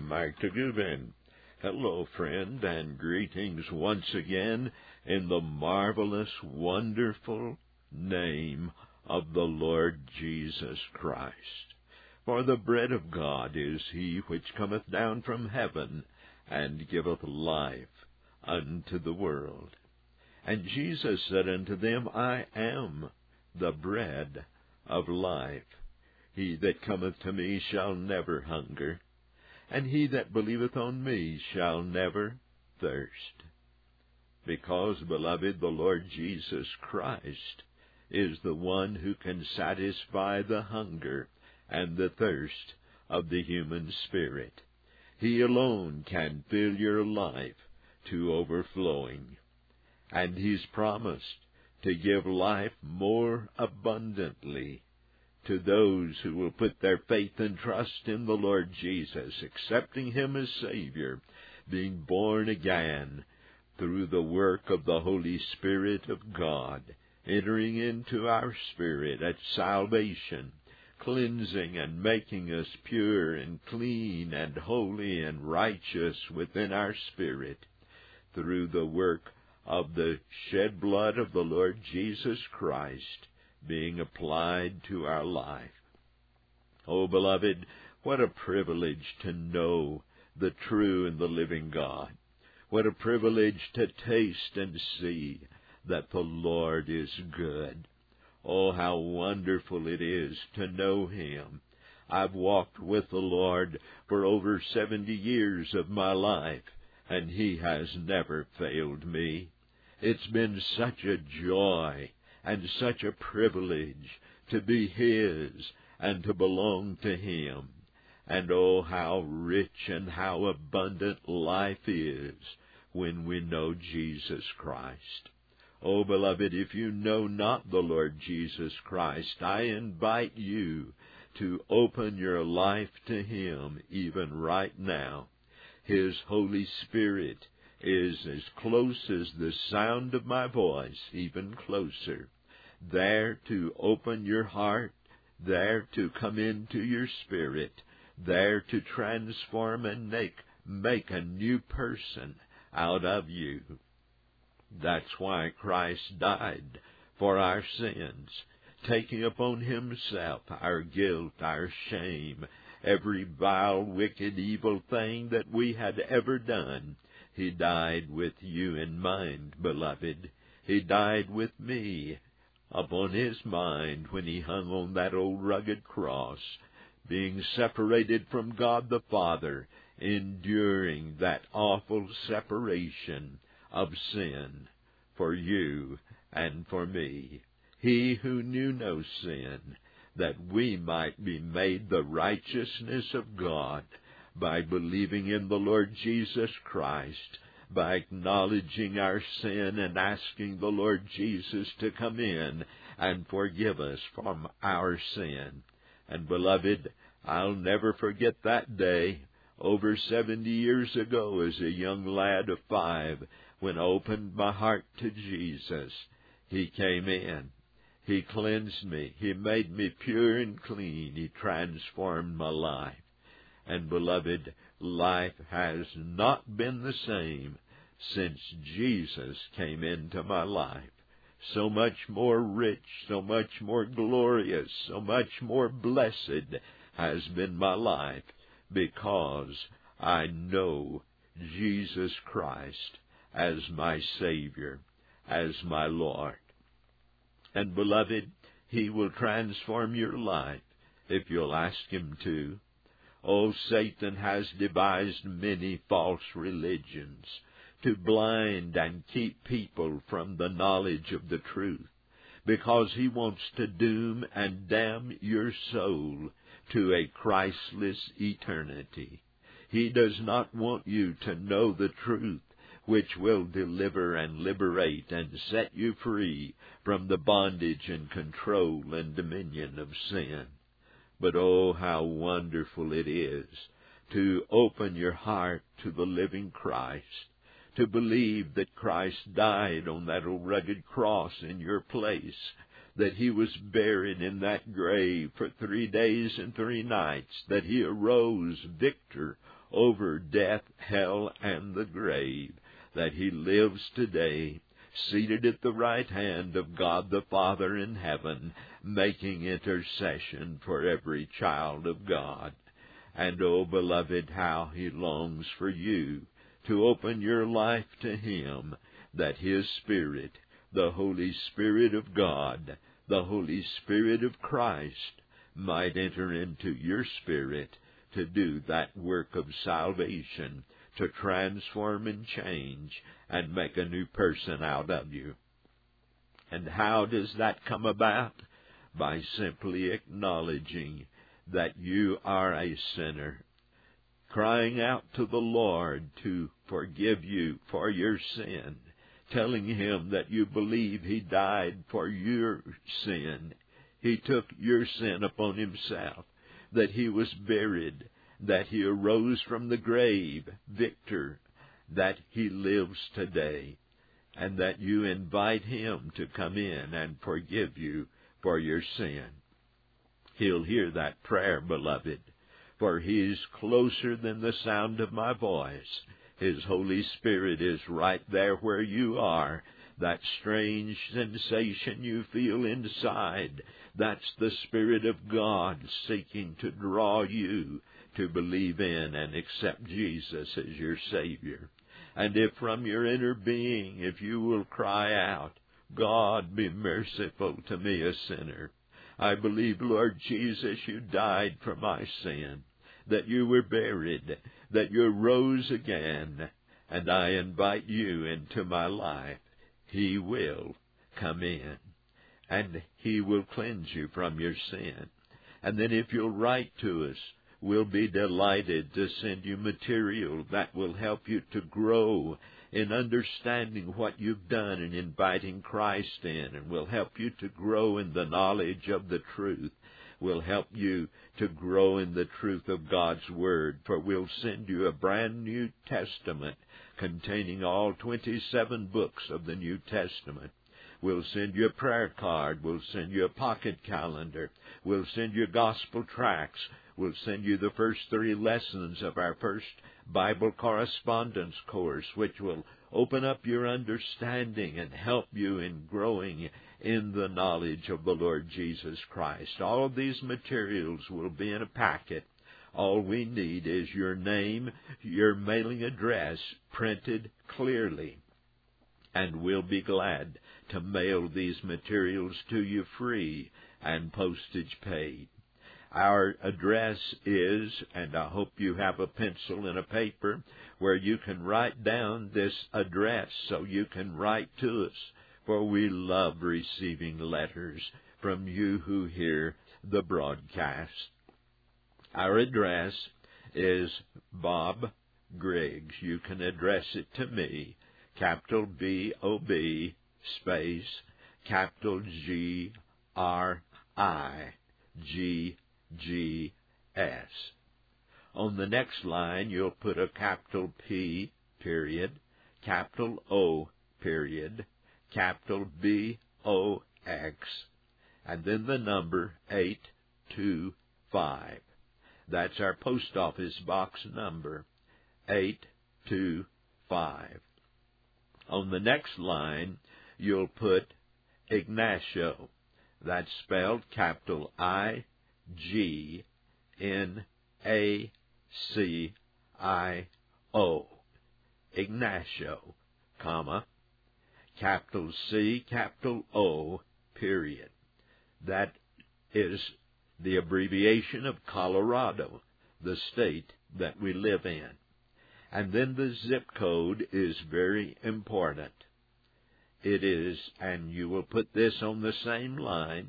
Mike Gubin. Hello, friend, and greetings once again in the marvelous, wonderful name of the Lord Jesus Christ. For the bread of God is he which cometh down from heaven, and giveth life unto the world. And Jesus said unto them, I am the bread of life. He that cometh to me shall never hunger, and he that believeth on me shall never thirst. Because, beloved, the Lord Jesus Christ is the one who can satisfy the hunger and the thirst of the human spirit. He alone can fill your life to overflowing. And he's promised to give life more abundantly to those who will put their faith and trust in the Lord Jesus, accepting him as Savior, being born again through the work of the Holy Spirit of God, entering into our spirit at salvation, cleansing and making us pure and clean and holy and righteous within our spirit, through the work of the shed blood of the Lord Jesus Christ being applied to our life. Oh, beloved, what a privilege to know the true and the living God. What a privilege to taste and see that the Lord is good. Oh, how wonderful it is to know him. I've walked with the Lord for over 70 years of my life, and he has never failed me. It's been such a joy and such a privilege to be his and to belong to him. And oh, how rich and how abundant life is when we know Jesus Christ. Oh, beloved, if you know not the Lord Jesus Christ, I invite you to open your life to him even right now. His Holy Spirit is as close as the sound of my voice, even closer, there to open your heart, there to come into your spirit, there to transform and make a new person out of you. That's why Christ died for our sins, taking upon himself our guilt, our shame, every vile, wicked, evil thing that we had ever done. He died with you in mind, beloved. He died with me upon his mind when he hung on that old rugged cross, being separated from God the Father, enduring that awful separation of sin for you and for me. He who knew no sin, that we might be made the righteousness of God by believing in the Lord Jesus Christ, by acknowledging our sin and asking the Lord Jesus to come in and forgive us from our sin. And beloved, I'll never forget that day, over 70 years ago, as a young lad of 5, when I opened my heart to Jesus. He came in. He cleansed me. He made me pure and clean. He transformed my life. And beloved, life has not been the same since Jesus came into my life. So much more rich, so much more glorious, so much more blessed has been my life, because I know Jesus Christ as my Savior, as my Lord. And beloved, he will transform your life if you'll ask him to. Oh, Satan has devised many false religions to blind and keep people from the knowledge of the truth, because he wants to doom and damn your soul to a Christless eternity. He does not want you to know the truth, which will deliver and liberate and set you free from the bondage and control and dominion of sin. But oh, how wonderful it is to open your heart to the living Christ, to believe that Christ died on that old rugged cross in your place, that he was buried in that grave for 3 days and 3 nights, that he arose victor over death, hell, and the grave, that he lives today, seated at the right hand of God the Father in heaven, making intercession for every child of God. And, oh, beloved, how he longs for you to open your life to him, that his Spirit, the Holy Spirit of God, the Holy Spirit of Christ, might enter into your spirit to do that work of salvation, to transform and change and make a new person out of you. And how does that come about? By simply acknowledging that you are a sinner, crying out to the Lord to forgive you for your sin, telling him that you believe he died for your sin. He took your sin upon himself, that he was buried, that he arose from the grave, victor, that he lives today, and that you invite him to come in and forgive you for your sin. He'll hear that prayer, beloved, for he's closer than the sound of my voice. His Holy Spirit is right there where you are. That strange sensation you feel inside, that's the Spirit of God seeking to draw you to believe in and accept Jesus as your Savior. And if from your inner being, if you will cry out, God, be merciful to me, a sinner. I believe, Lord Jesus, you died for my sin, that you were buried, that you rose again, and I invite you into my life. He will come in, and he will cleanse you from your sin. And then if you'll write to us, we'll be delighted to send you material that will help you to grow in understanding what you've done and inviting Christ in, and will help you to grow in the knowledge of the truth. Will help you to grow in the truth of God's Word, for we'll send you a brand New Testament containing all 27 books of the New Testament. We'll send you a prayer card. We'll send you a pocket calendar. We'll send you gospel tracts. We'll send you the first 3 lessons of our first Bible correspondence course, which will open up your understanding and help you in growing in the knowledge of the Lord Jesus Christ. All of these materials will be in a packet. All we need is your name, your mailing address printed clearly, and we'll be glad to mail these materials to you free and postage paid. Our address is, and I hope you have a pencil and a paper where you can write down this address so you can write to us, for we love receiving letters from you who hear the broadcast. Our address is Bob Griggs. You can address it to me, capital B-O-B, space, capital G-R-I-G-G-S. On the next line, you'll put a capital P, period, capital O, period, capital B-O-X, and then the number 825. That's our post office box number, 825. On the next line, you'll put Ignacio. That's spelled capital I-G-N-A-C-I-O. Ignacio, comma, capital C, capital O, period. That is the abbreviation of Colorado, the state that we live in. And then the zip code is very important. It is, and you will put this on the same line,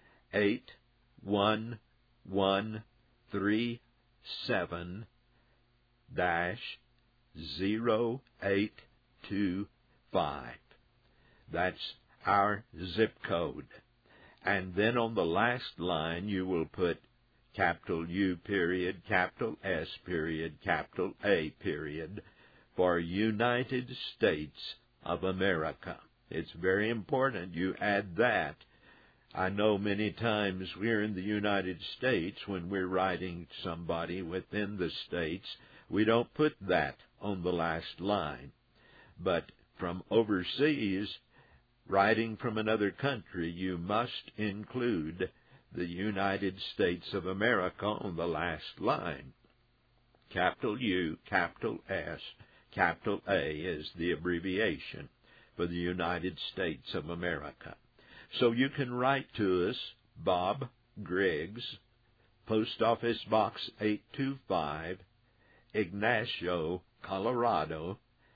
81137-0825. That's our zip code. And then on the last line, you will put capital U period, capital S period, capital A period, for United States of America. It's very important you add that. I know many times we're in the United States when we're writing somebody within the States, we don't put that on the last line. But from overseas, writing from another country, you must include the United States of America on the last line. Capital U, capital S, capital A is the abbreviation for the United States of America. So you can write to us, Bob Griggs, Post Office Box 825, Ignacio, Colorado,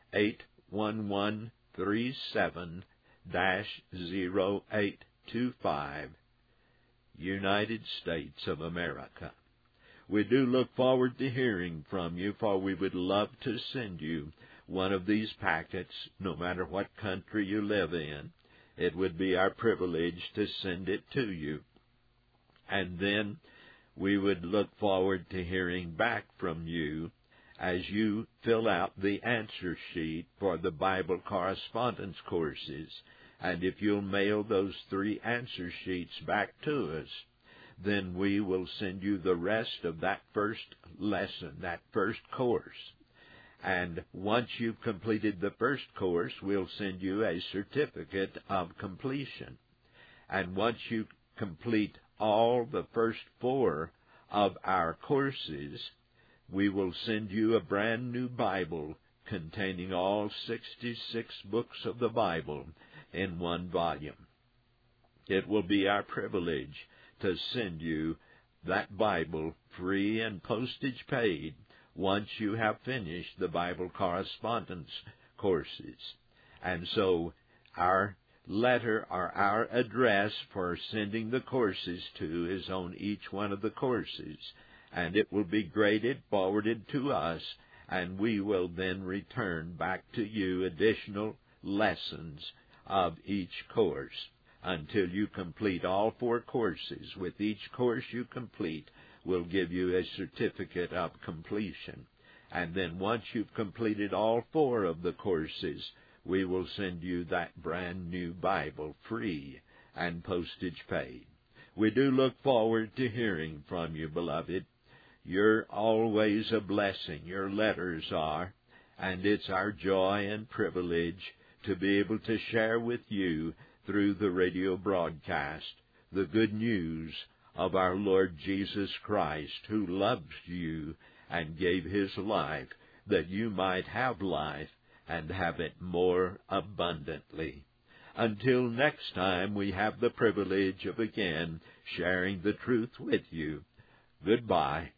81137-0825, United States of America. We do look forward to hearing from you, for we would love to send you one of these packets, no matter what country you live in. It would be our privilege to send it to you. And then we would look forward to hearing back from you as you fill out the answer sheet for the Bible correspondence courses. And if you'll mail those 3 answer sheets back to us, then we will send you the rest of that first lesson, that first course. And once you've completed the first course, we'll send you a certificate of completion. And once you complete all the first 4 of our courses, we will send you a brand new Bible containing all 66 books of the Bible in one volume. It will be our privilege to send you that Bible free and postage paid once you have finished the Bible correspondence courses. And so our letter or our address for sending the courses to is on each one of the courses, and it will be graded, forwarded to us, and we will then return back to you additional lessons of each course until you complete all 4 courses. With each course you complete, we'll give you a certificate of completion. And then once you've completed all 4 of the courses, we will send you that brand new Bible free and postage paid. We do look forward to hearing from you, beloved. You're always a blessing. Your letters are. And it's our joy and privilege to be able to share with you through the radio broadcast the good news of our Lord Jesus Christ, who loves you and gave His life that you might have life and have it more abundantly. Until next time we have the privilege of again sharing the truth with you. Goodbye.